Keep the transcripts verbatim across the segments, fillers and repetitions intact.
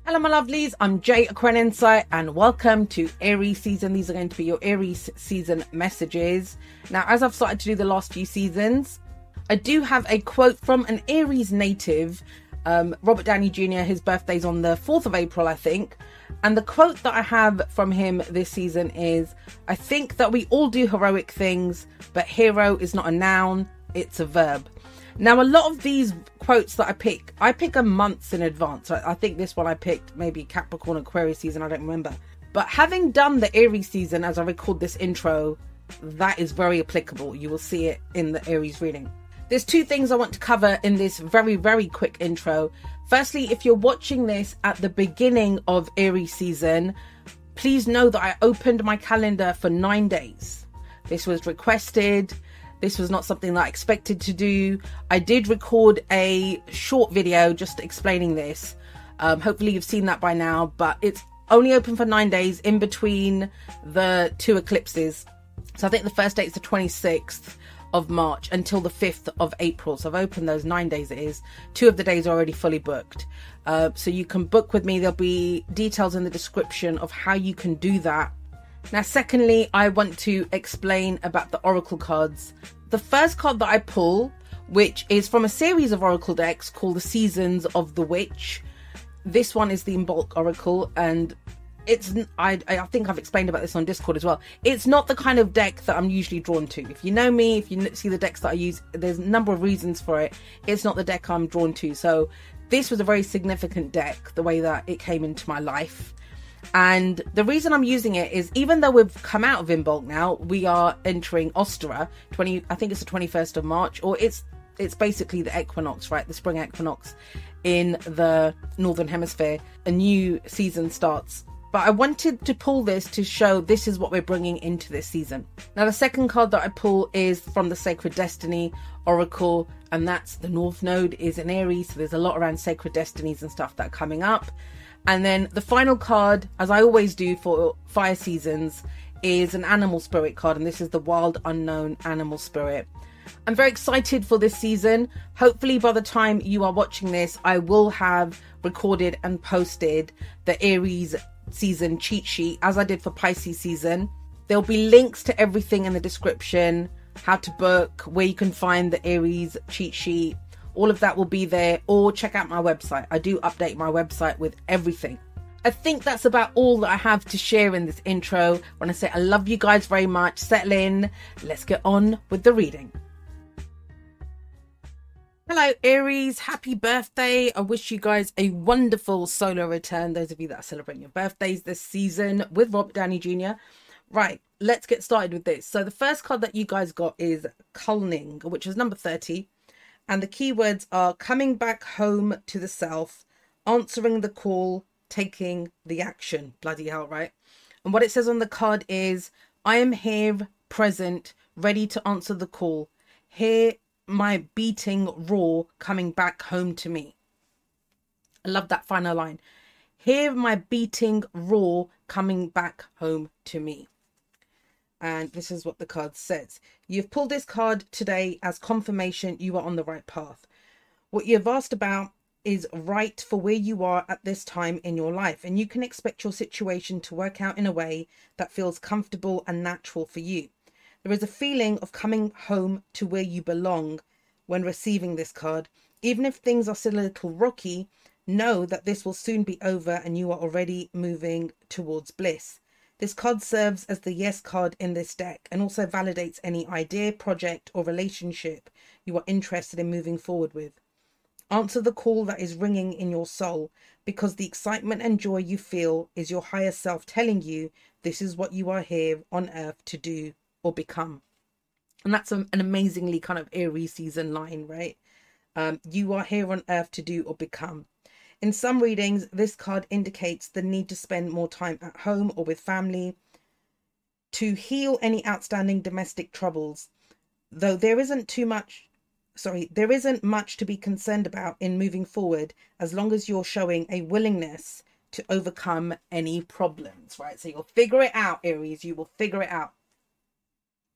Hello my lovelies, I'm Jay Aquarian Insight and welcome to Aries season. These are going to be your Aries season messages. Now, as I've started to do the last few seasons, I do have a quote from an Aries native, um, Robert Downey Junior His birthday's on the fourth of April, I think. And the quote that I have from him this season is, "I think that we all do heroic things, but hero is not a noun, it's a verb." Now, a lot of these quotes that I pick, I pick a months in advance. I, I think this one I picked maybe Capricorn Aquarius season, I don't remember. But having done the Aries season as I record this intro, that is very applicable. You will see it in the Aries reading. There's two things I want to cover in this very, very quick intro. Firstly, if you're watching this at the beginning of Aries season, please know that I opened my calendar for nine days. This was requested. This was not something that I expected to do. I did record a short video just explaining this. Um, hopefully you've seen that by now, but it's only open for nine days in between the two eclipses. So I think the first date is the twenty-sixth of March until the fifth of April. So I've opened those nine days it is. Two of the days are already fully booked. Uh, so you can book with me. There'll be details in the description of how you can do that. Now, secondly, I want to explain about the Oracle cards. The first card that I pull, which is from a series of Oracle decks called the Seasons of the Witch. This one is the Imbolc Oracle, and it's I, I think I've explained about this on Discord as well. It's not the kind of deck that I'm usually drawn to. If you know me, if you see the decks that I use, there's a number of reasons for it. It's not the deck I'm drawn to. So this was a very significant deck, the way that it came into my life. And the reason I'm using it is, even though we've come out of Imbolc now, we are entering Ostara, twenty I think it's the twenty-first of March, or it's it's basically the equinox, right? The spring equinox in the Northern Hemisphere. A new season starts. But I wanted to pull this to show this is what we're bringing into this season. Now, the second card that I pull is from the Sacred Destiny Oracle, and that's the North Node is in Aries. So there's a lot around Sacred Destinies and stuff that are coming up. And then the final card, as I always do for fire seasons, is an animal spirit card. And this is the Wild Unknown Animal Spirit. I'm very excited for this season. Hopefully by the time you are watching this, I will have recorded and posted the Aries season cheat sheet as I did for Pisces season. There'll be links to everything in the description, how to book, where you can find the Aries cheat sheet. All of that will be there, or check out my website. I do update my website with everything. I think that's about all that I have to share in this intro. I want to say I love you guys very much. Settle in. Let's get on with the reading. Hello Aries, happy birthday. I wish you guys a wonderful solar return. Those of you that are celebrating your birthdays this season with Robert Downey Junior Right, let's get started with this. So the first card that you guys got is Culning, which is number thirty. And the keywords are coming back home to the self, answering the call, taking the action. Bloody hell, right? And what it says on the card is, I am here, present, ready to answer the call. Hear my beating roar coming back home to me. I love that final line. Hear my beating roar coming back home to me. And this is what the card says. You've pulled this card today as confirmation you are on the right path. What you've asked about is right for where you are at this time in your life. And you can expect your situation to work out in a way that feels comfortable and natural for you. There is a feeling of coming home to where you belong when receiving this card. Even if things are still a little rocky, know that this will soon be over and you are already moving towards bliss. This card serves as the yes card in this deck and also validates any idea, project or relationship you are interested in moving forward with. Answer the call that is ringing in your soul, because the excitement and joy you feel is your higher self telling you this is what you are here on earth to do or become. And that's an amazingly kind of Aries season line, right? Um, you are here on earth to do or become. In some readings, this card indicates the need to spend more time at home or with family to heal any outstanding domestic troubles. Though there isn't too much, sorry, there isn't much to be concerned about in moving forward, as long as you're showing a willingness to overcome any problems, right? So you'll figure it out, Aries, you will figure it out.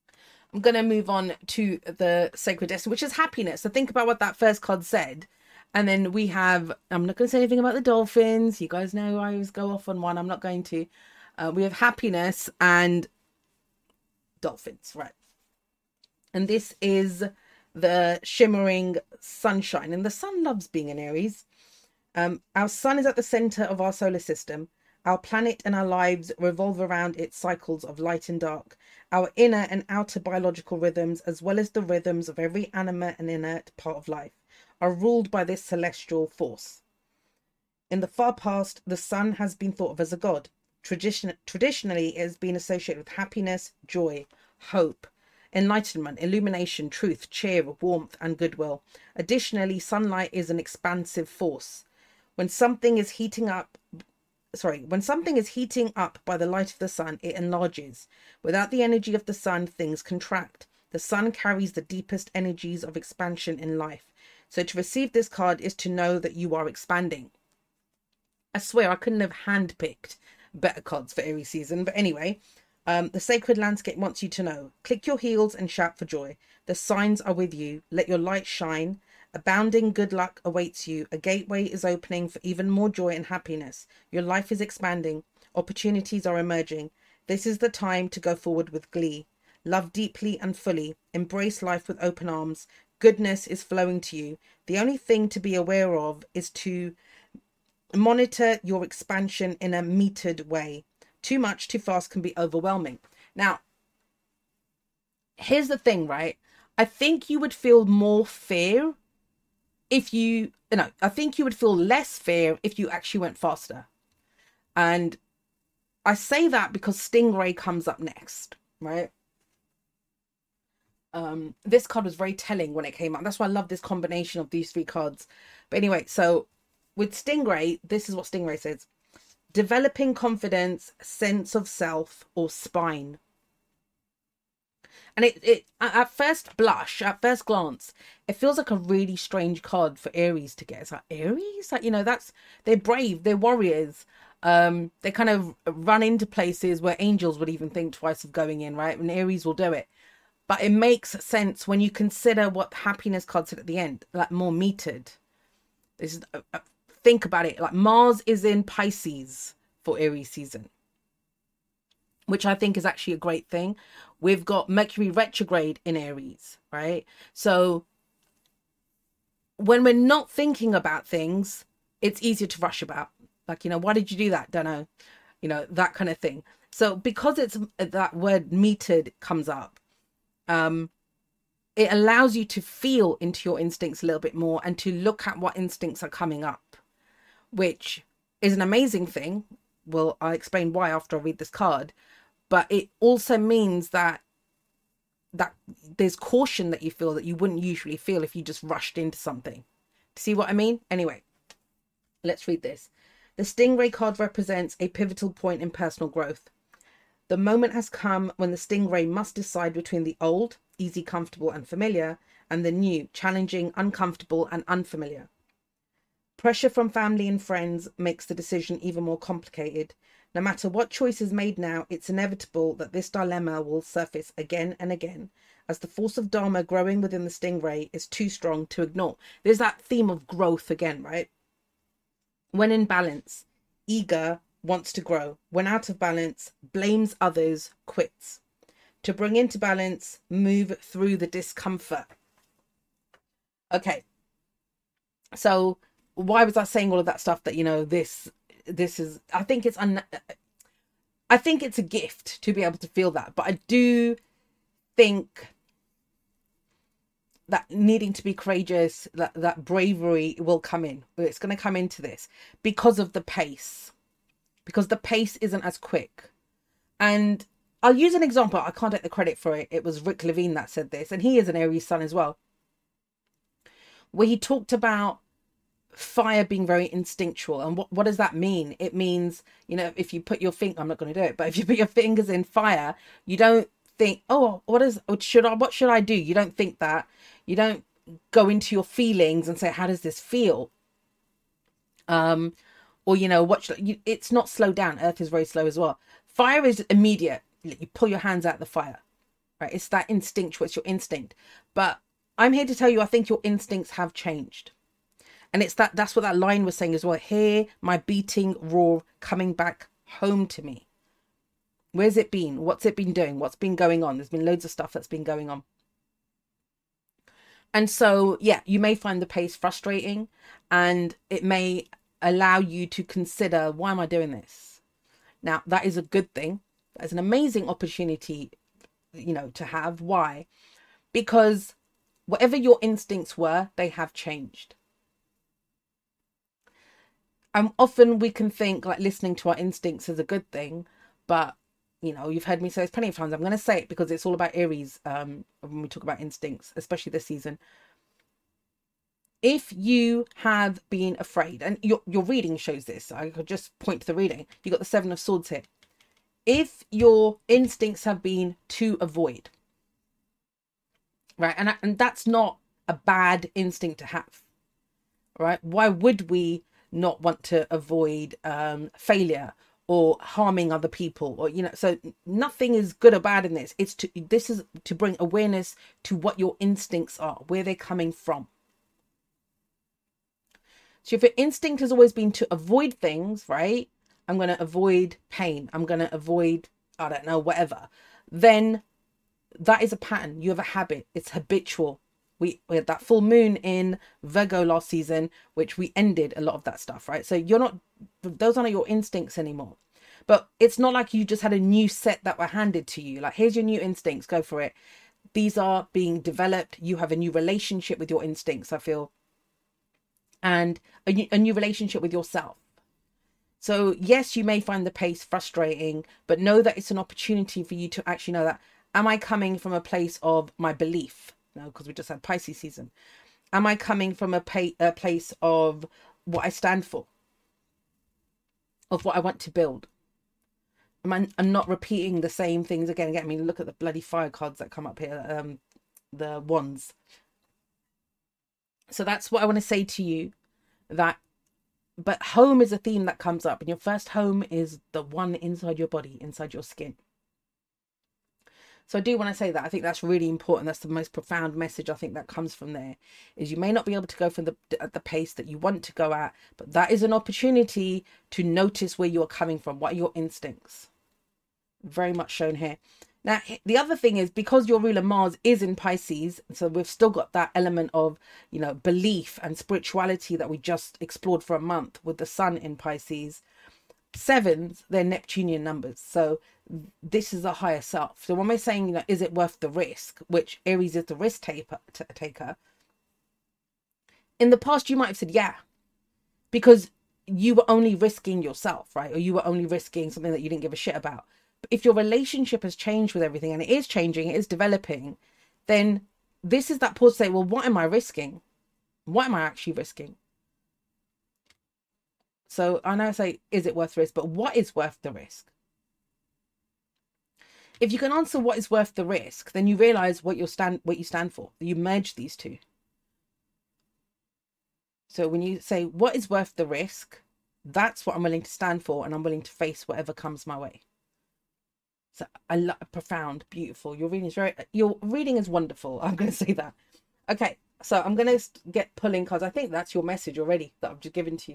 I'm going to move on to the Sacred Destiny, which is happiness. So think about what that first card said. And then we have, I'm not going to say anything about the dolphins. You guys know I always go off on one. I'm not going to. Uh, we have happiness and dolphins, right? And this is the shimmering sunshine. And the sun loves being in Aries. Um, our sun is at the center of our solar system. Our planet and our lives revolve around its cycles of light and dark. Our inner and outer biological rhythms, as well as the rhythms of every animate and inert part of life, are ruled by this celestial force. In the far past, the sun has been thought of as a god. Tradition- traditionally, it has been associated with happiness, joy, hope, enlightenment, illumination, truth, cheer, warmth, and goodwill. Additionally, sunlight is an expansive force. When something is heating up, sorry, when something is heating up by the light of the sun, it enlarges. Without the energy of the sun, things contract. The sun carries the deepest energies of expansion in life. So to receive this card is to know that you are expanding. I swear I couldn't have handpicked better cards for Aries season. But anyway, um, the sacred landscape wants you to know. Click your heels and shout for joy. The signs are with you. Let your light shine. Abounding good luck awaits you. A gateway is opening for even more joy and happiness. Your life is expanding. Opportunities are emerging. This is the time to go forward with glee. Love deeply and fully. Embrace life with open arms. Goodness is flowing to you. The only thing to be aware of is to monitor your expansion in a metered way. Too much, too fast can be overwhelming. Now, here's the thing, right? I think you would feel more fear if you, no, I think you would feel less fear if you actually went faster. And I say that because Stingray comes up next, right? Um, this card was very telling when it came out. That's why I love this combination of these three cards. But anyway, so with Stingray, this is what Stingray says. Developing confidence, sense of self, or spine. And it, it at first blush, at first glance, it feels like a really strange card for Aries to get. It's like, Aries? Like, you know, that's, they're brave, they're warriors. Um, they kind of run into places where angels would even think twice of going in, right? And Aries will do it. But it makes sense when you consider what happiness card said at the end, like more metered. This is, uh, think about it. Like Mars is in Pisces for Aries season, which I think is actually a great thing. We've got Mercury retrograde in Aries, right? So when we're not thinking about things, it's easier to rush about. Like, you know, why did you do that? Don't know. You know, that kind of thing. So because it's that word metered comes up, um, it allows you to feel into your instincts a little bit more and to look at what instincts are coming up, which is an amazing thing. Well, I'll explain why after I read this card. But it also means that that there's caution that you feel that you wouldn't usually feel if you just rushed into something. See what I mean? Anyway, let's read this. The Stingray card represents a pivotal point in personal growth. The moment has come when the Stingray must decide between the old, easy, comfortable, and familiar, and the new, challenging, uncomfortable, and unfamiliar. Pressure from family and friends makes the decision even more complicated. No matter what choice is made now, it's inevitable that this dilemma will surface again and again, as the force of Dharma growing within the Stingray is too strong to ignore. There's that theme of growth again, right? When in balance, eager, wants to grow. When out of balance, blames others, quits. To bring into balance, move through the discomfort. Okay. So why was I saying all of that stuff that, you know, this... this is, I think it's un, I think it's a gift to be able to feel that, but I do think that needing to be courageous, that that bravery will come in. It's going to come into this because of the pace, because the pace isn't as quick. And I'll use an example. I can't take the credit for it. It was Rick Levine that said this, and he is an Aries sun as well, where he talked about fire being very instinctual. And what, what does that mean? It means, you know, if you put your finger, I'm not going to do it, but if you put your fingers in fire, you don't think, oh, what is, what should I, what should I do? You don't think that. You don't go into your feelings and say, how does this feel? Um, or, you know, what should you, it's not slowed down. Earth is very slow as well. Fire is immediate. You pull your hands out of the fire, right? It's that instinctual, it's your instinct. But I'm here to tell you, I think your instincts have changed. And it's that, that's what that line was saying as well. Hear my beating roar coming back home to me. Where's it been? What's it been doing? What's been going on? There's been loads of stuff that's been going on. And so, yeah, you may find the pace frustrating, and it may allow you to consider, why am I doing this? Now, that is a good thing. That's an amazing opportunity, you know, to have. Why? Because whatever your instincts were, they have changed. And often we can think like listening to our instincts is a good thing, but you know, you've heard me say this plenty of times. I'm going to say it because it's all about Aries um, when we talk about instincts, especially this season. If you have been afraid, and your, your reading shows this, I could just point to the reading. You got the Seven of Swords here. If your instincts have been to avoid, right, and, and that's not a bad instinct to have, right? Why would we not want to avoid um, failure or harming other people, or, you know, so nothing is good or bad in this. It's to, this is to bring awareness to what your instincts are, where they're coming from. So if your instinct has always been to avoid things, right? I'm going to avoid pain. I'm going to avoid, I don't know, whatever. Then that is a pattern. You have a habit. It's habitual. We, we had that full moon in Virgo last season, which we ended a lot of that stuff, right? So you're not, those aren't your instincts anymore. But it's not like you just had a new set that were handed to you. Like, here's your new instincts, go for it. These are being developed. You have a new relationship with your instincts, I feel. And a new, a new relationship with yourself. So yes, you may find the pace frustrating, but know that it's an opportunity for you to actually know that, am I coming from a place of my belief? No, because we just had Pisces season. Am I coming from a, pay, a place of what I stand for? Of what I want to build? Am I, I'm not repeating the same things again and again. I mean, look at the bloody fire cards that come up here. Um, the wands. So that's what I want to say to you. That, but home is a theme that comes up. And your first home is the one inside your body, inside your skin. So I do want to say that. I think that's really important. That's the most profound message I think that comes from there, is you may not be able to go from the at the pace that you want to go at, but that is an opportunity to notice where you're coming from. What are your instincts? Very much shown here. Now, the other thing is, because your ruler Mars is in Pisces, so we've still got that element of, you know, belief and spirituality that we just explored for a month with the sun in Pisces. Sevens, they're Neptunian numbers. So this is a higher self. So when we're saying, you know, is it worth the risk, which Aries is the risk taker, taker. In the past, you might have said, yeah, because you were only risking yourself, right? Or you were only risking something that you didn't give a shit about. But if your relationship has changed with everything, and it is changing, it is developing, then this is that pause to say, well, what am I risking? What am I actually risking? So I know I say, is it worth the risk? But what is worth the risk? If you can answer what is worth the risk, then you realize what you stand, what you stand for. You merge these two. So when you say, what is worth the risk? That's what I'm willing to stand for, and I'm willing to face whatever comes my way. So I love, profound, beautiful. Your reading is very, your reading is wonderful. I'm going to say that. Okay, so I'm going to get pulling cards. I think that's your message already that I've just given to you.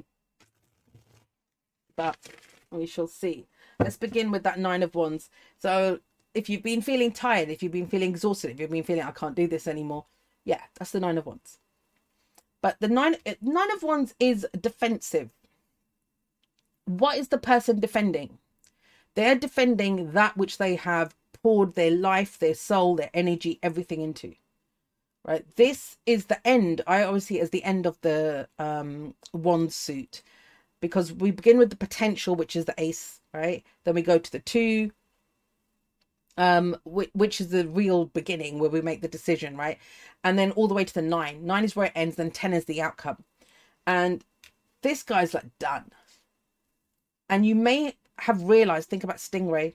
But we shall see. Let's begin with that Nine of Wands. So if you've been feeling tired, if you've been feeling exhausted, if you've been feeling I can't do this anymore, yeah, that's the Nine of Wands. But the nine, nine of Wands is defensive. What is the person defending? They're defending that which they have poured their life, their soul, their energy, everything into. Right? This is the end. I always see it as the end of the um, wand suit. Because we begin with the potential, which is the ace, right? Then we go to the two, um, which, which is the real beginning where we make the decision, right? And then all the way to the nine. Nine is where it ends, then ten is the outcome. And this guy's like done. And you may have realized, think about Stingray.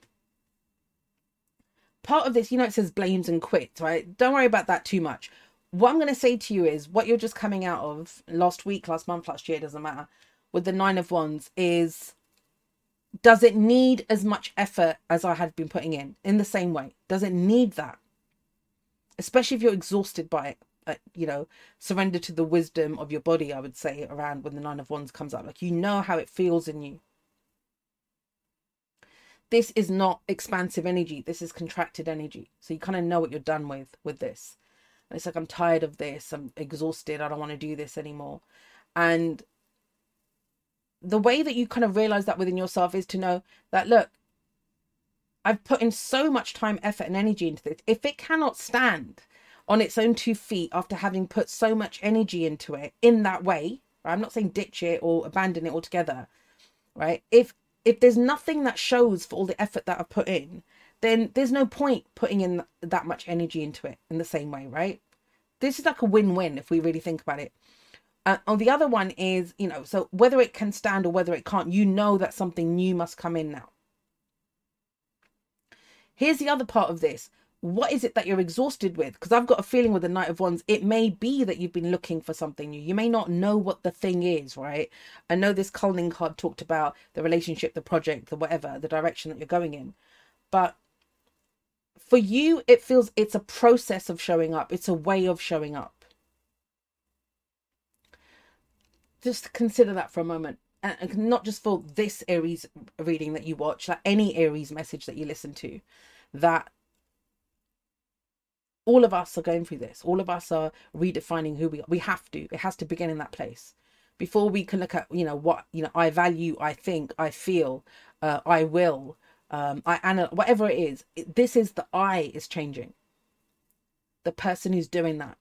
Part of this, you know, it says blames and quits, right? Don't worry about that too much. What I'm going to say to you is what you're just coming out of last week, last month, last year, doesn't matter. With the Nine of Wands is, does it need as much effort as I had been putting in? In the same way, does it need that? Especially if you're exhausted by it. uh, you know, surrender to the wisdom of your body, I would say, around when the Nine of Wands comes up. Like, you know how it feels in you. This is not expansive energy. This is contracted energy. So you kind of know what you're done with with this. And it's like, I'm tired of this. I'm exhausted. I don't want to do this anymore. And the way that you kind of realize that within yourself is to know that, look, I've put in so much time, effort, and energy into this. If it cannot stand on its own two feet after having put so much energy into it in that way, right? I'm not saying ditch it or abandon it altogether, right? If if there's nothing that shows for all the effort that I've put in, then there's no point putting in that much energy into it in the same way, right? This is like a win-win if we really think about it. Uh, on the other one is, you know, so whether it can stand or whether it can't, you know that something new must come in now. Here's the other part of this. What is it that you're exhausted with? Because I've got a feeling with the Knight of Wands, it may be that you've been looking for something new. You may not know what the thing is, right? I know this Culling card talked about the relationship, the project, the whatever, the direction that you're going in. But for you, it feels it's a process of showing up. It's a way of showing up. Just consider that for a moment. And not just for this Aries reading that you watch, like any Aries message that you listen to, that all of us are going through this. All of us are redefining who we are. We have to. It has to begin in that place. Before we can look at, you know, what, you know, I value, I think, I feel, uh, I will, um, I analyze, whatever it is. It, this is the I is changing. The person who's doing that.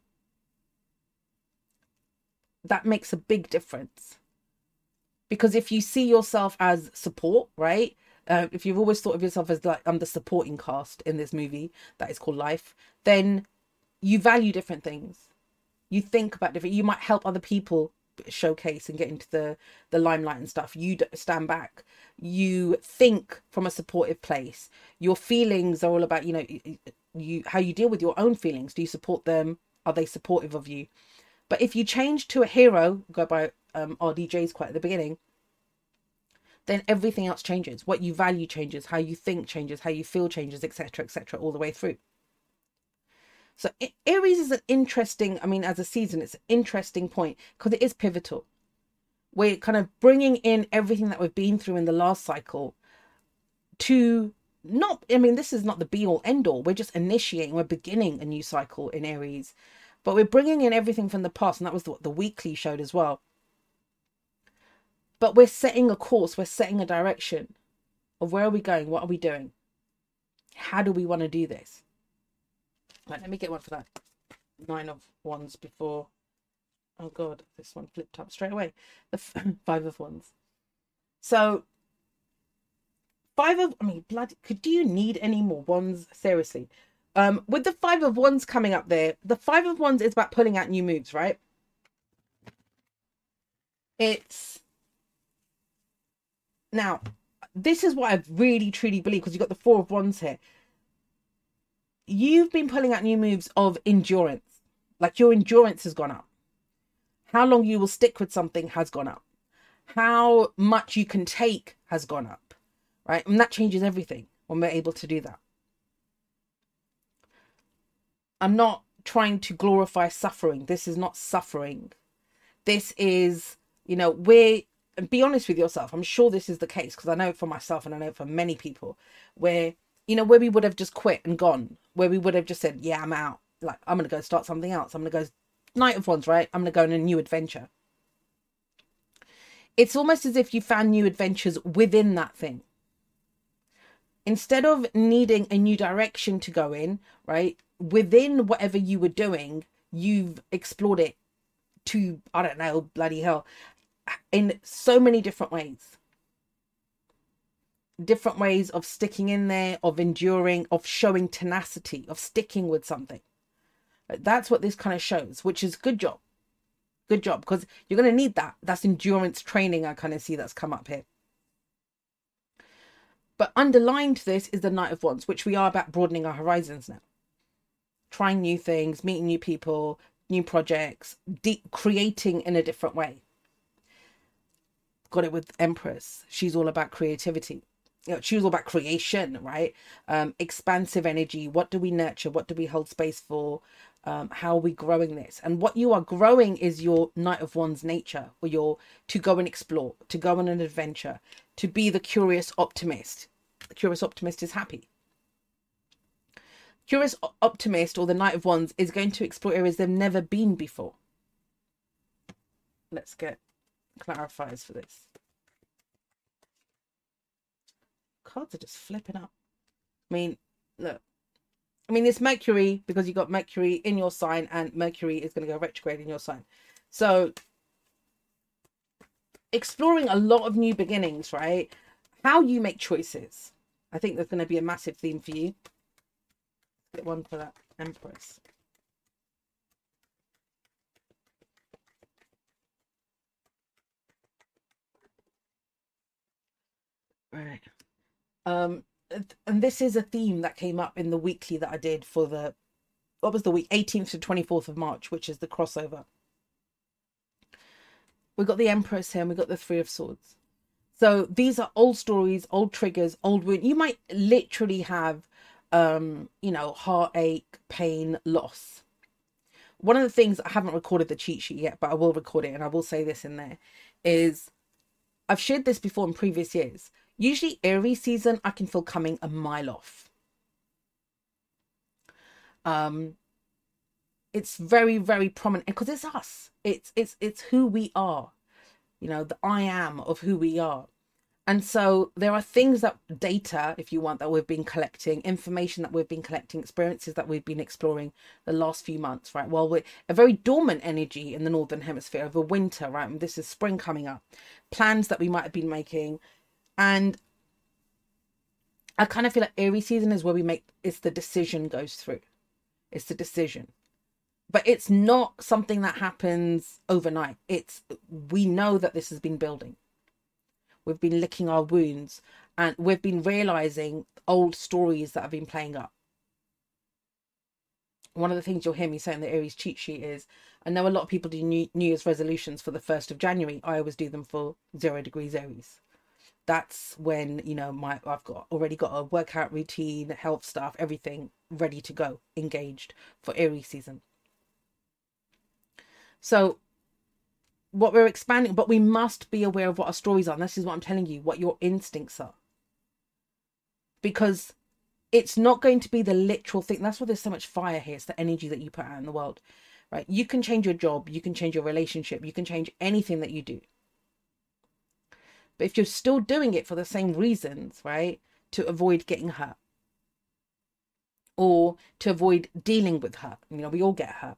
That makes a big difference. Because if you see yourself as support, right? Uh, if you've always thought of yourself as like, I'm the supporting cast in this movie that is called life, then you value different things. You think about different, you might help other people showcase and get into the, the limelight and stuff. You stand back. You think from a supportive place. Your feelings are all about, you know, you how you deal with your own feelings. Do you support them? Are they supportive of you? But if you change to a hero, go by um, R D J's quite at the beginning, then everything else changes. What you value changes, how you think changes, how you feel changes, et cetera, et cetera, all the way through. So Aries is an interesting, I mean, as a season, it's an interesting point because it is pivotal. We're kind of bringing in everything that we've been through in the last cycle to not, I mean, this is not the be all end all. We're just initiating, we're beginning a new cycle in Aries, but we're bringing in everything from the past. And that was what the weekly showed as well. But we're setting a course, we're setting a direction of where are we going? What are we doing? How do we want to do this? Right, let me get one for that. Nine of Wands before. Oh God, this one flipped up straight away. The Five of Wands. So, Five of, I mean, bloody, could you need any more wands? Seriously. Um, with the Five of Wands coming up there, the Five of Wands is about pulling out new moves, right? It's, now, this is what I really, truly believe, because you've got the Four of Wands here. You've been pulling out new moves of endurance. Like your endurance has gone up. How long you will stick with something has gone up. How much you can take has gone up, right? And that changes everything when we're able to do that. I'm not trying to glorify suffering. This is not suffering. This is, you know, we're, and be honest with yourself. I'm sure this is the case because I know it for myself and I know it for many people where, you know, where we would have just quit and gone, where we would have just said, yeah, I'm out. Like, I'm going to go start something else. I'm going to go Knight of Wands, right? I'm going to go on a new adventure. It's almost as if you found new adventures within that thing. Instead of needing a new direction to go in, right? Within whatever you were doing, you've explored it to, I don't know, bloody hell, in so many different ways. Different ways of sticking in there, of enduring, of showing tenacity, of sticking with something. That's what this kind of shows, which is good job. Good job, because you're going to need that. That's endurance training I kind of see that's come up here. But underlying to this is the Knight of Wands, which we are about broadening our horizons now. Trying new things, meeting new people, new projects, deep, creating in a different way. Got it with Empress. She's all about creativity. You know, she was all about creation, right? Um, expansive energy. What do we nurture? What do we hold space for? Um, how are we growing this? And what you are growing is your Knight of Wands nature, or your to go and explore, to go on an adventure, to be the curious optimist. The curious optimist is happy. Curious optimist, or the Knight of Wands, is going to explore areas they've never been before. Let's get clarifiers for this. Cards are just flipping up. I mean, look. I mean, it's Mercury, because you got Mercury in your sign, and Mercury is going to go retrograde in your sign. So, exploring a lot of new beginnings, right? How you make choices. I think there's going to be a massive theme for you. Get one for that Empress. Right. Um, and this is a theme that came up in the weekly that I did for the, what was the week? eighteenth to twenty-fourth of March, which is the crossover. We got the Empress here, and we got the Three of Swords. So these are old stories, old triggers, old wound. You might literally have, um, you know, heartache, pain, loss. One of the things, I haven't recorded the cheat sheet yet, but I will record it, and I will say this in there, is I've shared this before in previous years. Usually Aries season, I can feel coming a mile off. Um, it's very, very prominent because it's us. It's it's it's who we are. You know, the I am of who we are. And so there are things that, data, if you want, that we've been collecting, information that we've been collecting, experiences that we've been exploring the last few months, right? Well, we're a very dormant energy in the Northern Hemisphere over winter, right? And this is spring coming up. Plans that we might have been making. And I kind of feel like Aries season is where we make, it's the decision goes through. It's the decision. But it's not something that happens overnight. It's, we know that this has been building. We've been licking our wounds, and we've been realizing old stories that have been playing up. One of the things you'll hear me say in the Aries cheat sheet is, I know a lot of people do New, New Year's resolutions for the first of January. I always do them for zero degrees Aries. That's when, you know, my I've got already got a workout routine, health stuff, everything ready to go, engaged for Aries season. So what we're expanding, but we must be aware of what our stories are. And this is what I'm telling you, what your instincts are. Because it's not going to be the literal thing. That's why there's so much fire here. It's the energy that you put out in the world, right? You can change your job. You can change your relationship. You can change anything that you do. But if you're still doing it for the same reasons, right? To avoid getting hurt. Or to avoid dealing with hurt. You know, we all get hurt.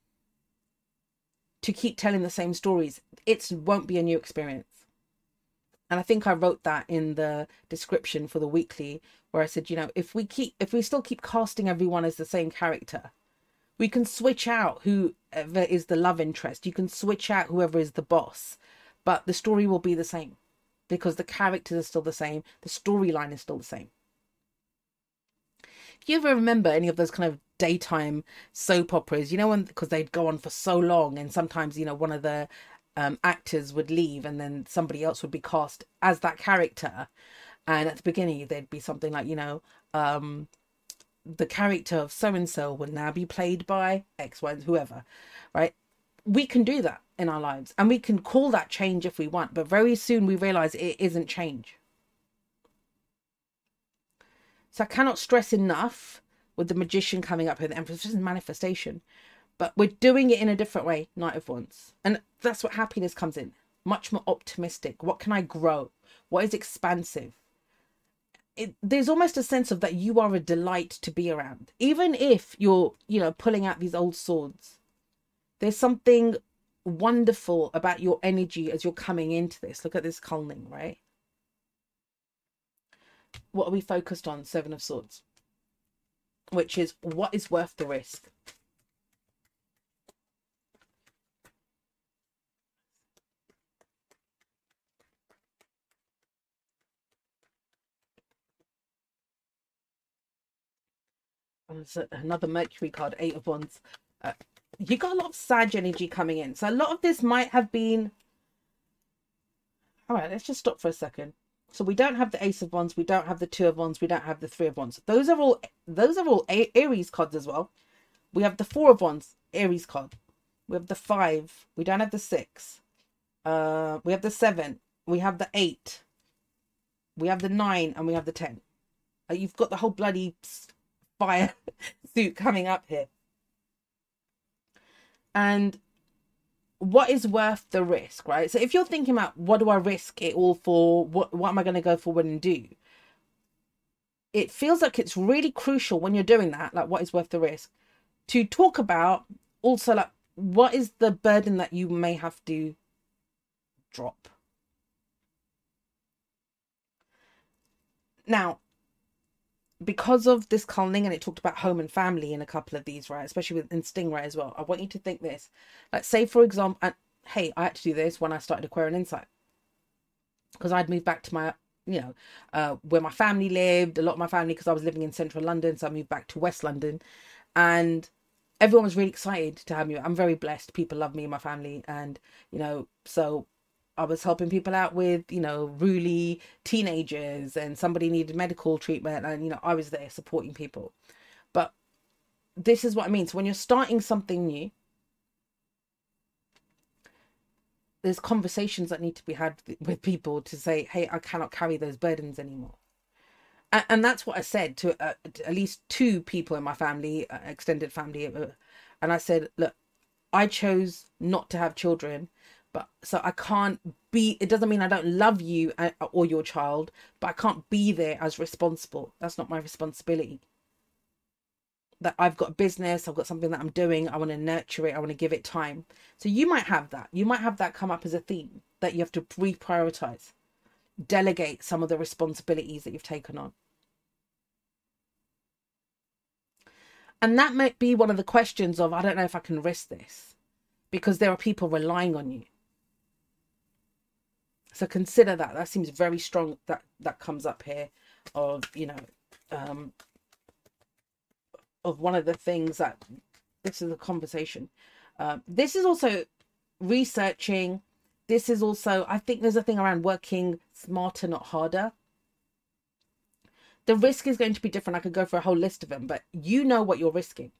To keep telling the same stories, it won't be a new experience. And I think I wrote that in the description for the weekly, where I said, you know, if we keep, if we still keep casting everyone as the same character, we can switch out whoever is the love interest. You can switch out whoever is the boss, but the story will be the same because the characters are still the same. The storyline is still the same. If you ever remember any of those kind of daytime soap operas, you know, when, because they'd go on for so long, and sometimes, you know, one of the um, actors would leave and then somebody else would be cast as that character. And at the beginning, there'd be something like, you know, um, the character of so-and-so will now be played by X, Y, whoever, right? We can do that in our lives, and we can call that change if we want, but very soon we realize it isn't change. So I cannot stress enough with the Magician coming up here, the Empress, just manifestation. But we're doing it in a different way, Knight of Wands. And that's what happiness comes in. Much more optimistic. What can I grow? What is expansive? It, there's almost a sense of that you are a delight to be around. Even if you're, you know, pulling out these old swords. There's something wonderful about your energy as you're coming into this. Look at this culling, right? What are we focused on? Seven of Swords. Which is, what is worth the risk? Another Mercury card, Eight of Wands. Uh, you got a lot of Sag energy coming in. So a lot of this might have been... All right, let's just stop for a second. So we don't have the Ace of Wands, we don't have the Two of Wands, we don't have the Three of Wands. Those are all those are all Aries cards as well. We have the Four of Wands, Aries card. We have the five. We don't have the six. Uh, we have the seven. We have the eight. We have the nine, and we have the ten. Uh, you've got the whole bloody fire suit coming up here. And what is worth the risk, right? So if you're thinking about what do I risk it all for, what what am I going to go forward and do? It feels like it's really crucial when you're doing that, like what is worth the risk, to talk about also like what is the burden that you may have to drop. Now, because of this culling, and it talked about home and family in a couple of these, right? Especially with in Stingray as well. I want you to think this. Like, say, for example, and hey, I had to do this when I started Aquarian Insight. Because I'd moved back to my, you know, uh, where my family lived, a lot of my family, because I was living in central London. So I moved back to West London. And everyone was really excited to have me. I'm very blessed. People love me and my family. And, you know, so I was helping people out with, you know, really teenagers, and somebody needed medical treatment, and, you know, I was there supporting people. But this is what I mean. So when you're starting something new, there's conversations that need to be had with people to say, hey, I cannot carry those burdens anymore. And, and that's what I said to, uh, to at least two people in my family, uh, extended family. Uh, and I said, look, I chose not to have children. But so I can't be, it doesn't mean I don't love you or your child, but I can't be there as responsible. That's not my responsibility. That I've got a business, I've got something that I'm doing, I want to nurture it, I want to give it time. So you might have that. You might have that come up as a theme, that you have to reprioritize, delegate some of the responsibilities that you've taken on. And that might be one of the questions of, I don't know if I can risk this, because there are people relying on you. So consider that. That seems very strong. That that comes up here of, you know, um, of one of the things that this is a conversation. Uh, this is also researching. This is also, I think there's a thing around working smarter, not harder. The risk is going to be different. I could go for a whole list of them, but you know what you're risking.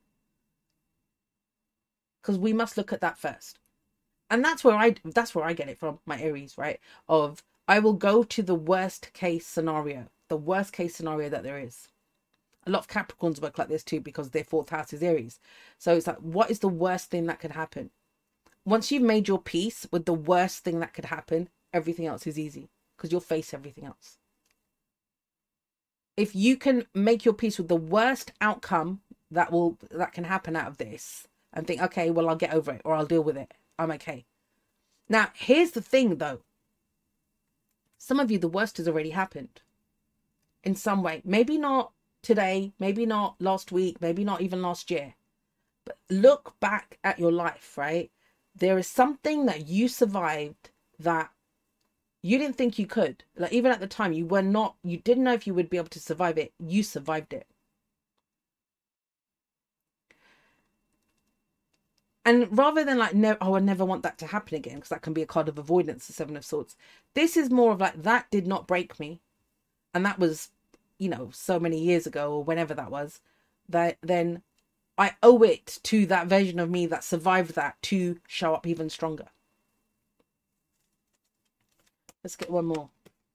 Because we must look at that first. And that's where I that's where I get it from, my Aries, right? Of I will go to the worst case scenario, the worst case scenario that there is. A lot of Capricorns work like this too, because their fourth house is Aries. So it's like, what is the worst thing that could happen? Once you've made your peace with the worst thing that could happen, everything else is easy, because you'll face everything else. If you can make your peace with the worst outcome that will that can happen out of this, and think, okay, well, I'll get over it, or I'll deal with it. I'm okay. Now, here's the thing, though. Some of you, the worst has already happened in some way. Maybe not today, maybe not last week, maybe not even last year. But look back at your life, right? There is something that you survived that you didn't think you could. Like, even at the time, you were not, you didn't know if you would be able to survive it. You survived it. And rather than like, no, oh, I never want that to happen again, because that can be a card of avoidance, the Seven of Swords. This is more of like, that did not break me. And that was, you know, so many years ago, or whenever that was, that then I owe it to that version of me that survived that to show up even stronger. Let's get one more.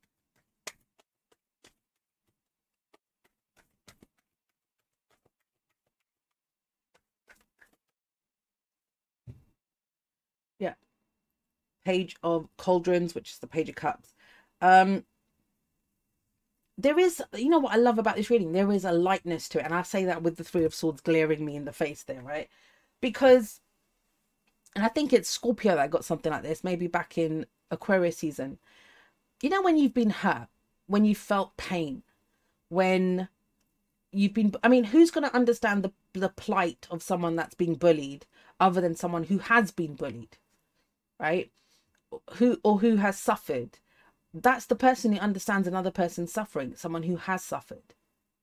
Yeah. Page of Cauldrons, which is the Page of Cups. Um, there is, you know what I love about this reading? There is a lightness to it. And I say that with the Three of Swords glaring me in the face there, right? Because, and I think it's Scorpio that got something like this, maybe back in Aquarius season. You know, when you've been hurt, when you felt pain, when you've been, I mean, who's going to understand the, the plight of someone that's being bullied other than someone who has been bullied, right? Who, or who has suffered. That's the person who understands another person's suffering, someone who has suffered.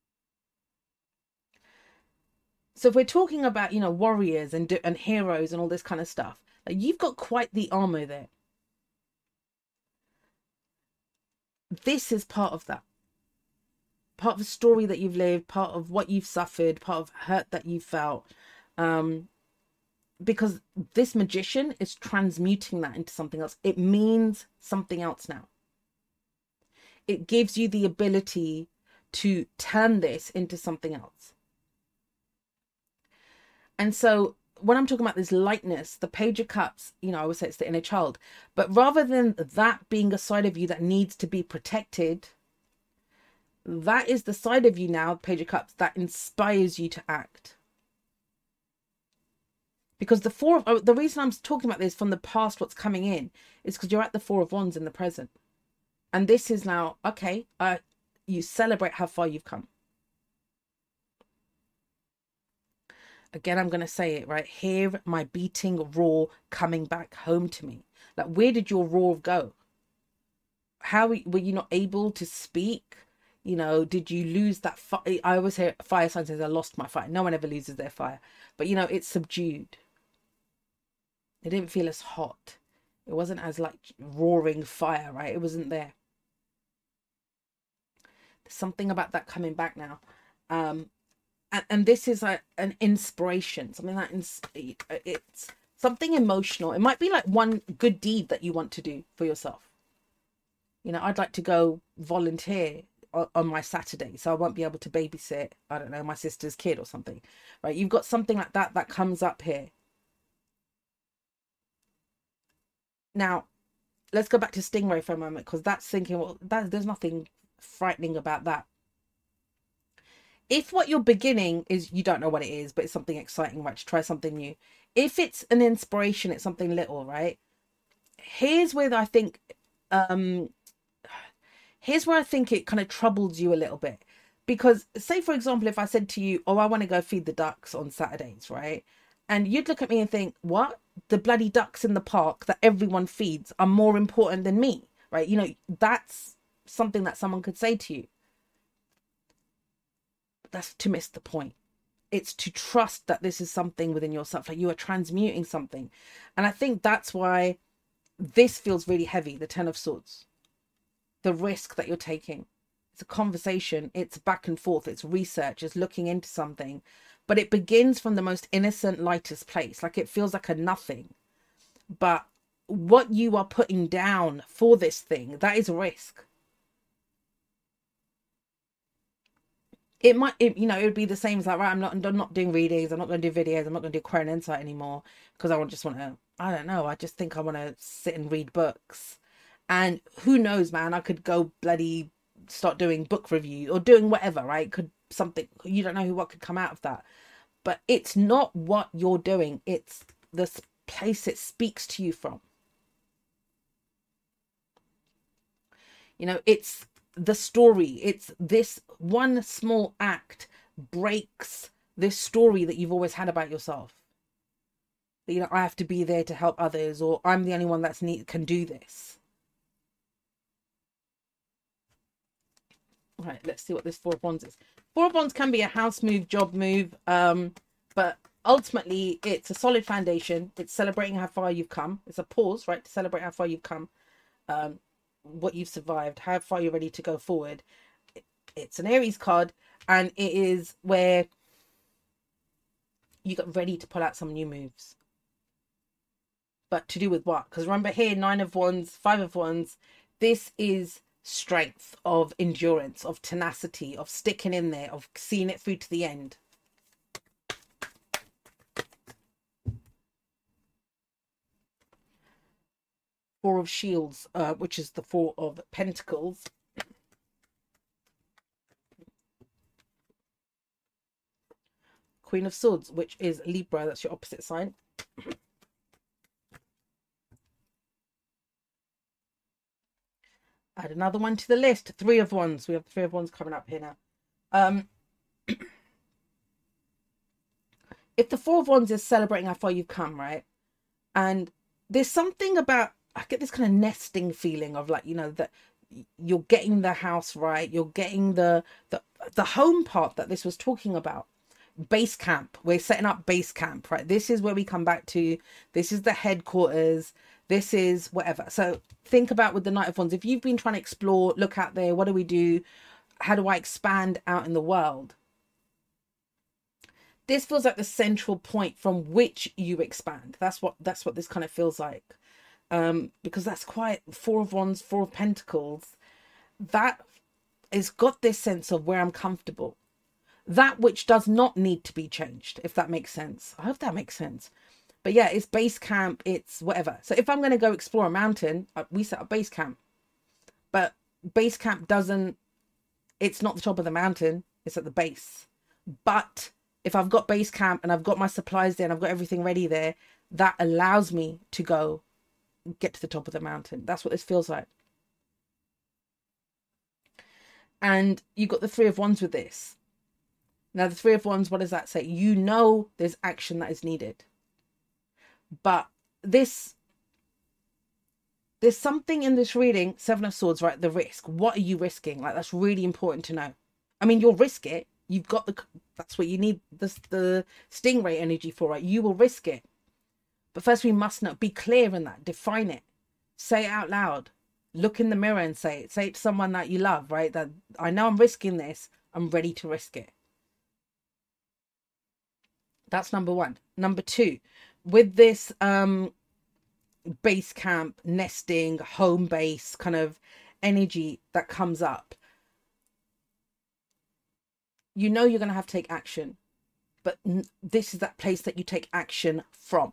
So if we're talking about, you know, warriors and, and heroes and all this kind of stuff, like, you've got quite the armor there. This is part of that. Part of the story that you've lived, part of what you've suffered, part of hurt that you felt. Um, because this magician is transmuting that into something else. It means something else now. It gives you the ability to turn this into something else. And so when I'm talking about this lightness, the Page of Cups, you know, I would say it's the inner child. But rather than that being a side of you that needs to be protected, that is the side of you now, Page of Cups, that inspires you to act. Because the four of, the reason I'm talking about this from the past, what's coming in, is because you're at the Four of Wands in the present. And this is now, okay, uh, you celebrate how far you've come. Again, I'm going to say it, right? Hear my beating roar coming back home to me. Like, where did your roar go? How were you not able to speak? You know, did you lose that fire? I always hear fire sign says, I lost my fire. No one ever loses their fire. But, you know, it's subdued. It didn't feel as hot. It wasn't as like roaring fire, right? It wasn't there. There's something about that coming back now. Um, and, and this is a, an inspiration, something that ins- it's something emotional. It might be like one good deed that you want to do for yourself. You know, I'd like to go volunteer on, on my Saturday, so I won't be able to babysit, I don't know, my sister's kid or something, right? You've got something like that that comes up here. Now, let's go back to Stingray for a moment, because that's thinking, well, that, there's nothing frightening about that. If what you're beginning is, you don't know what it is, but it's something exciting, right? To try something new. If it's an inspiration, it's something little, right? Here's where I think, um, here's where I think it kind of troubles you a little bit. Because say, for example, if I said to you, oh, I want to go feed the ducks on Saturdays, right? And you'd look at me and think, what? The bloody ducks in the park that everyone feeds are more important than me, right? You know, that's something that someone could say to you. That's to miss the point. It's to trust that this is something within yourself, like you are transmuting something. And I think that's why this feels really heavy, the Ten of Swords. The risk that you're taking. It's a conversation, it's back and forth, it's research, it's looking into something. But it begins from the most innocent, lightest place. Like it feels like a nothing. But what you are putting down for this thing, that is a risk. It might, it, you know, it would be the same as like, right, I'm not, I'm not doing readings, I'm not going to do videos, I'm not going to do Aquarian Insight anymore because I just want to, I don't know, I just think I want to sit and read books. And who knows, man, I could go bloody start doing book reviews or doing whatever, right? Could something, you don't know who, what could come out of that. But it's not what you're doing, it's the place it speaks to you from. You know, it's the story. It's this one small act breaks this story that you've always had about yourself. That, you know, I have to be there to help others, or I'm the only one that's need can do this. All right, let's see what this Four of Wands is. Four of Wands can be a house move, job move, um, but ultimately it's a solid foundation. It's celebrating how far you've come. It's a pause, right, to celebrate how far you've come. Um, what you've survived, how far you're ready to go forward. It's an Aries card, and it is where you got ready to pull out some new moves. But to do with what? Because remember here, Nine of Wands, Five of Wands, this is strength, of endurance, of tenacity, of sticking in there, of seeing it through to the end. Four of Shields, uh, which is the Four of Pentacles. Queen of Swords, which is Libra, that's your opposite sign. Add another one to the list. Three of Wands. We have Three of Wands coming up here now. Um, if the Four of Wands is celebrating how far you've come, right? And there's something about, I get this kind of nesting feeling of like, you know, that you're getting the house right. You're getting the, the, the home part that this was talking about. Base camp. We're setting up base camp, right? This is where we come back to. This is the headquarters. This is whatever. So think about with the Knight of Wands. If you've been trying to explore, look out there. What do we do? How do I expand out in the world? this feels like the central point from which you expand. That's what that's what this kind of feels like. Um, because that's quite Four of Wands, Four of Pentacles. That has got this sense of where I'm comfortable. That which does not need to be changed, if that makes sense. I hope that makes sense. But yeah, it's base camp, it's whatever. So if I'm going to go explore a mountain, we set up base camp. But base camp doesn't, it's not the top of the mountain, it's at the base. But if I've got base camp and I've got my supplies there and I've got everything ready there, that allows me to go get to the top of the mountain. That's what this feels like. And you got the Three of Wands with this. Now, the Three of Wands, what does that say? You know there's action that is needed. But this, there's something in this reading, Seven of Swords, right? The risk. What are you risking? Like, that's really important to know. I mean, you'll risk it. You've got the, that's what you need the, the stingray energy for, right? You will risk it. But first we must know, be clear in that, define it, say it out loud, look in the mirror and say it, say it to someone that you love, right? That I know I'm risking this, I'm ready to risk it. That's number one. Number two, with this um, base camp, nesting, home base kind of energy that comes up, you know you're going to have to take action, but this is that place that you take action from.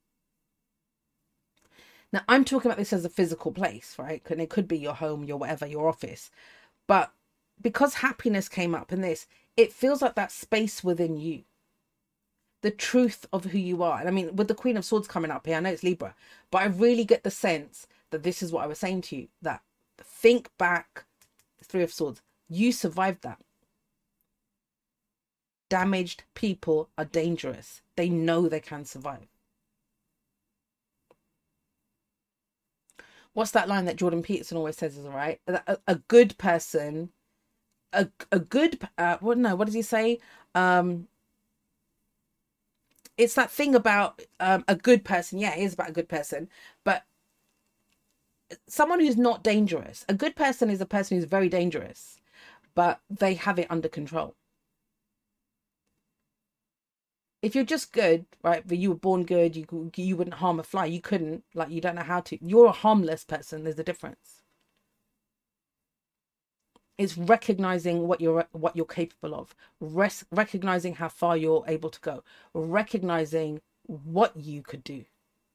Now, I'm talking about this as a physical place, right? And it could be your home, your whatever, your office. But because happiness came up in this, it feels like that space within you. The truth of who you are. And I mean, with the Queen of Swords coming up here, I know it's Libra, but I really get the sense that this is what I was saying to you, that think back, Three of Swords, you survived that. Damaged people are dangerous. They know they can survive. What's that line that Jordan Peterson always says is right? A, a good person, a, a good, uh, what, no, what does he say? Um, it's that thing about um, a good person. Yeah, it is about a good person, but someone who's not dangerous. A good person is a person who's very dangerous, but they have it under control. If you're just good, right, but you were born good, you you wouldn't harm a fly. You couldn't, like, you don't know how to. You're a harmless person. There's a difference. It's recognizing what you're what you're capable of, Res- recognizing how far you're able to go, recognizing what you could do.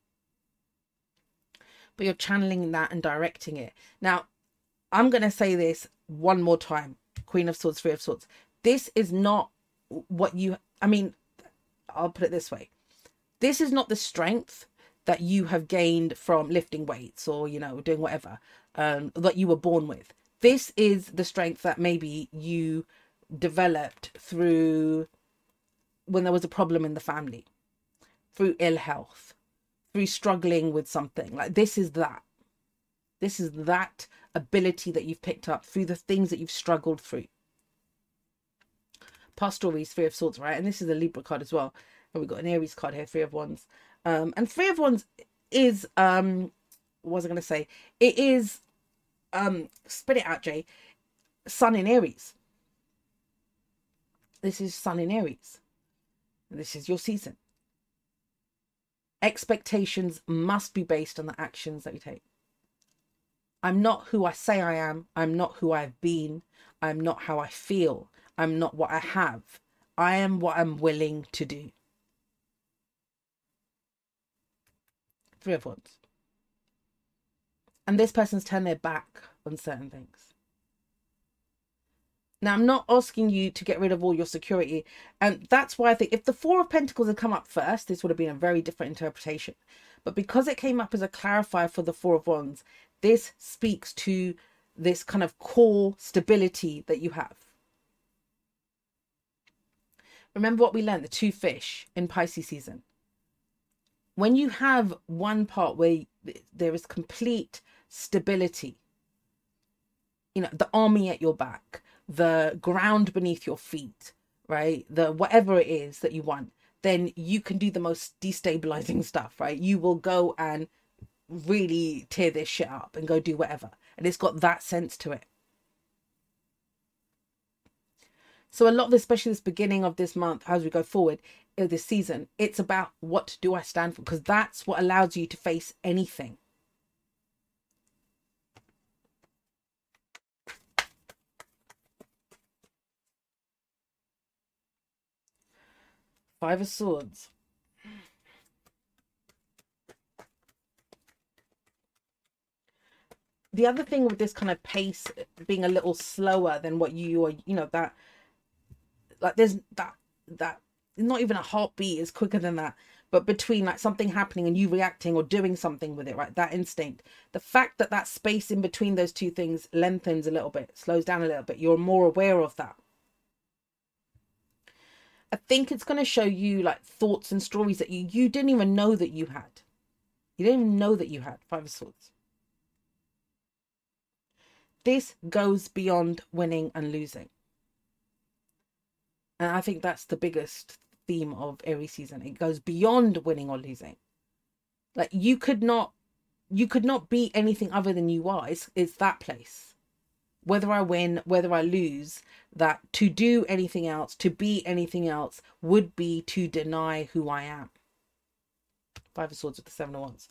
But you're channeling that and directing it. Now, I'm going to say this one more time. Queen of Swords, Three of Swords. This is not what you, I mean, I'll put it this way. This is not the strength that you have gained from lifting weights or, you know, doing whatever, um, that you were born with. This is the strength that maybe you developed through when there was a problem in the family, through ill health, through struggling with something. Like, this is that. This is that ability that you've picked up through the things that you've struggled through. Past stories, Three of Swords, right? And this is a Libra card as well. And we've got an Aries card here, Three of Wands. Um, and Three of Wands is, um, what was I going to say? It is, um, spit it out, Jay. Sun in Aries. This is Sun in Aries. This is your season. Expectations must be based on the actions that you take. I'm not who I say I am. I'm not who I've been. I'm not how I feel. I'm not what I have. I am what I'm willing to do. Three of Wands. And this person's turned their back on certain things. Now, I'm not asking you to get rid of all your security. And that's why I think if the Four of Pentacles had come up first, this would have been a very different interpretation. But because it came up as a clarifier for the Four of Wands, this speaks to this kind of core stability that you have. Remember what we learned, the two fish in Pisces season. When you have one part where there is complete stability, you know, the army at your back, the ground beneath your feet, right? The whatever it is that you want, then you can do the most destabilizing stuff, right? You will go and really tear this shit up and go do whatever. And it's got that sense to it. So a lot of this, especially this beginning of this month, as we go forward, uh, this season, it's about what do I stand for? Because that's what allows you to face anything. Five of Swords. The other thing with this kind of pace being a little slower than what you are, you know, that like there's that that not even a heartbeat is quicker than that, but between like something happening and you reacting or doing something with it, right, that instinct, the fact that that space in between those two things lengthens a little bit, slows down a little bit, you're more aware of that. I think it's going to show you like thoughts and stories that you you didn't even know that you had. You didn't even know that you had. Five of Swords. This goes beyond winning and losing. And I think that's the biggest theme of Aries season. It goes beyond winning or losing. Like you could not, you could not be anything other than you are. It's, it's that place. Whether I win, whether I lose, that to do anything else, to be anything else would be to deny who I am. Five of Swords with the Seven of Wands.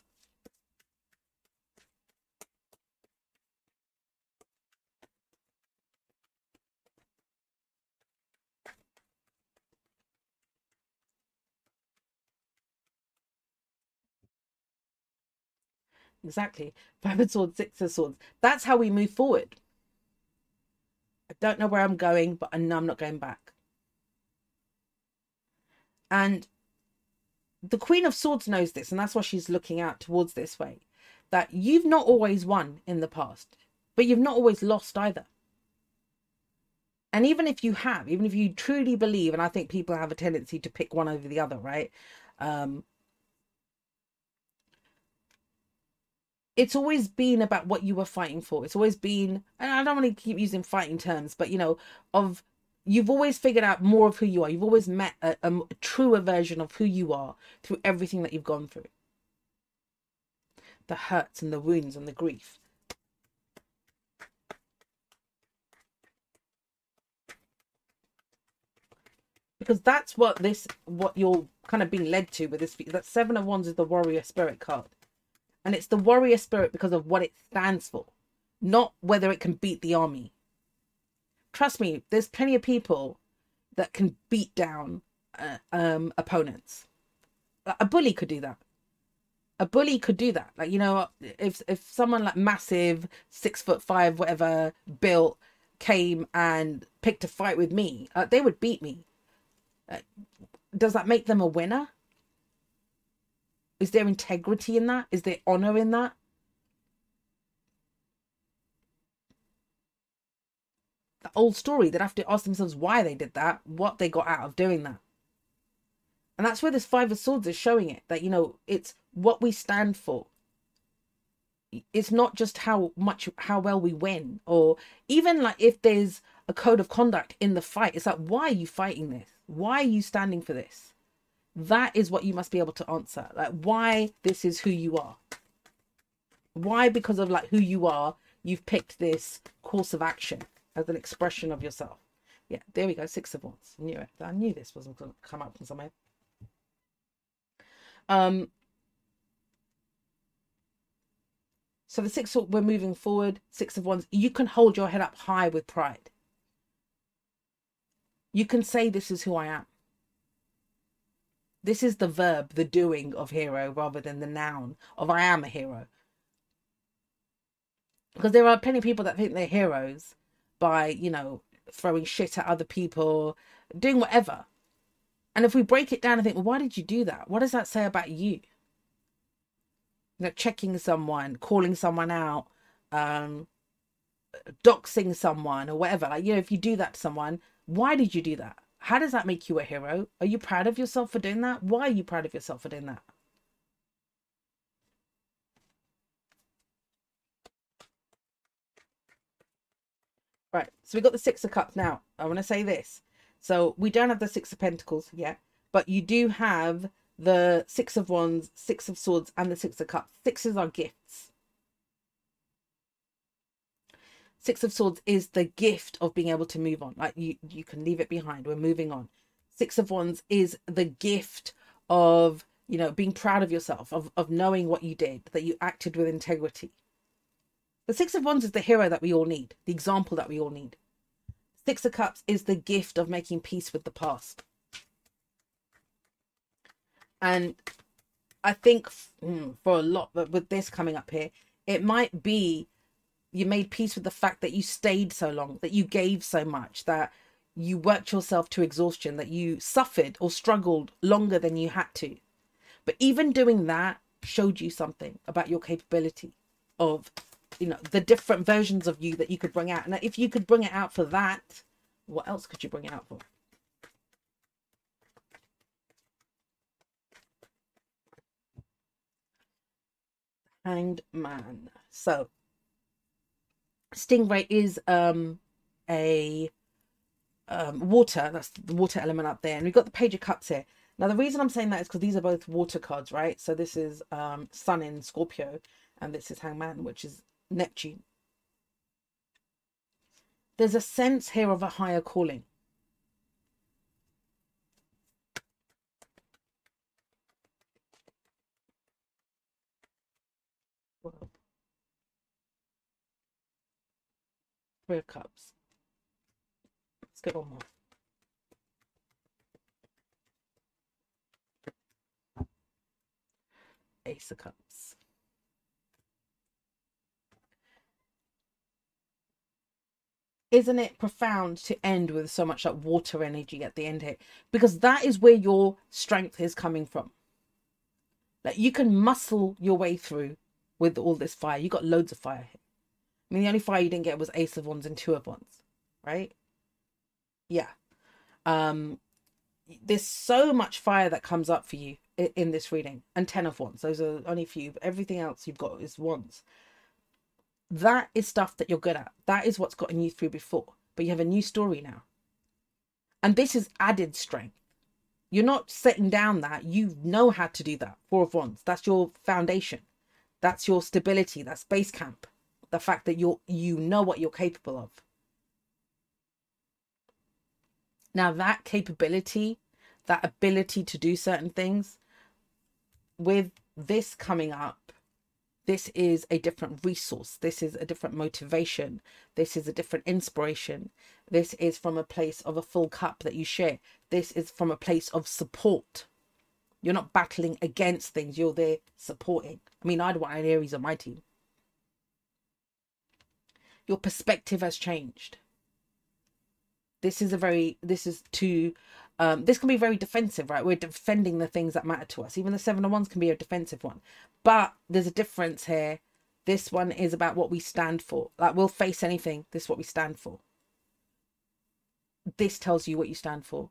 Exactly. Five of Swords, Six of Swords. That's how we move forward. I don't know where I'm going, but I know I'm not going back. And the Queen of Swords knows this, and that's why she's looking out towards this way. That you've not always won in the past, but you've not always lost either. And even if you have, even if you truly believe, and I think people have a tendency to pick one over the other, right? Um, it's always been about what you were fighting for. It's always been, and I don't want to keep using fighting terms, but you know, of you've always figured out more of who you are. You've always met a, a, a truer version of who you are through everything that you've gone through. The hurts and the wounds and the grief. Because that's what this, what you're kind of being led to with this. That Seven of Wands is the warrior spirit card. And it's the warrior spirit because of what it stands for, not whether it can beat the army. Trust me, there's plenty of people that can beat down uh, um, opponents. A bully could do that. A bully could do that. Like, you know, if if someone like massive, six foot five, whatever, built, came and picked a fight with me, uh, they would beat me. Uh, does that make them a winner? Is there integrity in that? Is there honor in that? The old story, they'd have to ask themselves why they did that, what they got out of doing that. And that's where this Five of Swords is showing it, that, you know, it's what we stand for. It's not just how much, how well we win, or even like if there's a code of conduct in the fight, it's like, why are you fighting this? Why are you standing for this? That is what you must be able to answer. Like, why this is who you are. Why, because of like who you are, you've picked this course of action as an expression of yourself. Yeah, there we go. Six of Wands. I knew it. I knew this wasn't going to come up from somewhere. Um. So the six, we're moving forward. Six of Wands. You can hold your head up high with pride. You can say, this is who I am. This is the verb, the doing of hero, rather than the noun of I am a hero. Because there are plenty of people that think they're heroes by, you know, throwing shit at other people, doing whatever. And if we break it down and think, well, why did you do that? What does that say about you? You know, checking someone, calling someone out, um, doxing someone or whatever. Like, you know, if you do that to someone, why did you do that? How does that make you a hero? Are you proud of yourself for doing that? Why are you proud of yourself for doing that? Right, so we got the Six of Cups. Now, I want to say this. So we don't have the Six of Pentacles yet, but you do have the Six of Wands, Six of Swords, and the Six of Cups. Sixes are gifts. Six of Swords is the gift of being able to move on. Like you, you can leave it behind. We're moving on. Six of Wands is the gift of, you know, being proud of yourself, of, of knowing what you did, that you acted with integrity. The Six of Wands is the hero that we all need, the example that we all need. Six of Cups is the gift of making peace with the past. And I think for a lot, but with this coming up here, it might be you made peace with the fact that you stayed so long, that you gave so much, that you worked yourself to exhaustion, that you suffered or struggled longer than you had to. But even doing that showed you something about your capability of, you know, the different versions of you that you could bring out. And if you could bring it out for that, what else could you bring it out for? Hanged Man. So Stingray is um a um water, that's the water element up there, and we've got the Page of Cups here. Now the reason I'm saying that is because these are both water cards, right? So this is um Sun in Scorpio, and this is Hanged Man, which is Neptune. There's a sense here of a higher calling. Whoa. Three of Cups. Let's get one more. Ace of Cups. Isn't it profound to end with so much like water energy at the end here? Because that is where your strength is coming from. Like you can muscle your way through with all this fire. You got loads of fire here. I mean, the only fire you didn't get was Ace of Wands and Two of Wands, right? Yeah. Um, there's so much fire that comes up for you in, in this reading. And Ten of Wands. Those are only a few. Everything else you've got is Wands. That is stuff that you're good at. That is what's gotten you through before. But you have a new story now. And this is added strength. You're not setting down that. You know how to do that. Four of Wands. That's your foundation. That's your stability. That's base camp. The fact that you're, you know what you're capable of. Now that capability, that ability to do certain things, with this coming up, this is a different resource. This is a different motivation. This is a different inspiration. This is from a place of a full cup that you share. This is from a place of support. You're not battling against things. You're there supporting. I mean, I'd want an Aries on my team. Your perspective has changed. This is a very, this is to, um, this can be very defensive, right? We're defending the things that matter to us. Even the Seven of Wands can be a defensive one. But there's a difference here. This one is about what we stand for. Like, we'll face anything. This is what we stand for. This tells you what you stand for.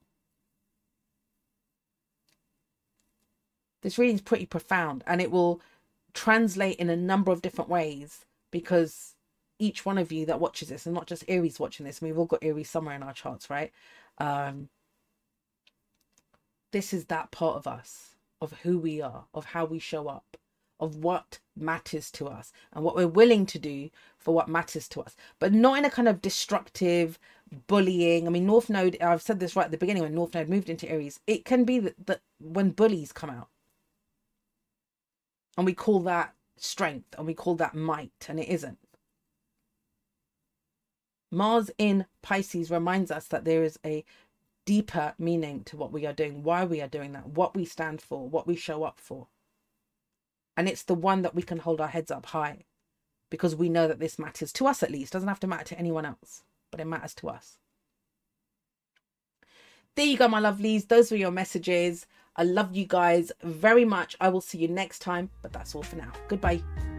This reading is pretty profound, and it will translate in a number of different ways, because each one of you that watches this, and not just Aries watching this, and we've all got Aries somewhere in our charts, right? Um, this is that part of us, of who we are, of how we show up, of what matters to us, and what we're willing to do for what matters to us, but not in a kind of destructive, bullying. I mean, North Node, I've said this right at the beginning, when North Node moved into Aries, it can be that, that when bullies come out, and we call that strength, and we call that might, and it isn't. Mars in Pisces reminds us that there is a deeper meaning to what we are doing, why we are doing that, what we stand for, what we show up for. And it's the one that we can hold our heads up high, because we know that this matters to us, at least. It doesn't have to matter to anyone else, but it matters to us. There you go, my lovelies. Those were your messages. I love you guys very much. I will see you next time, but that's all for now. Goodbye.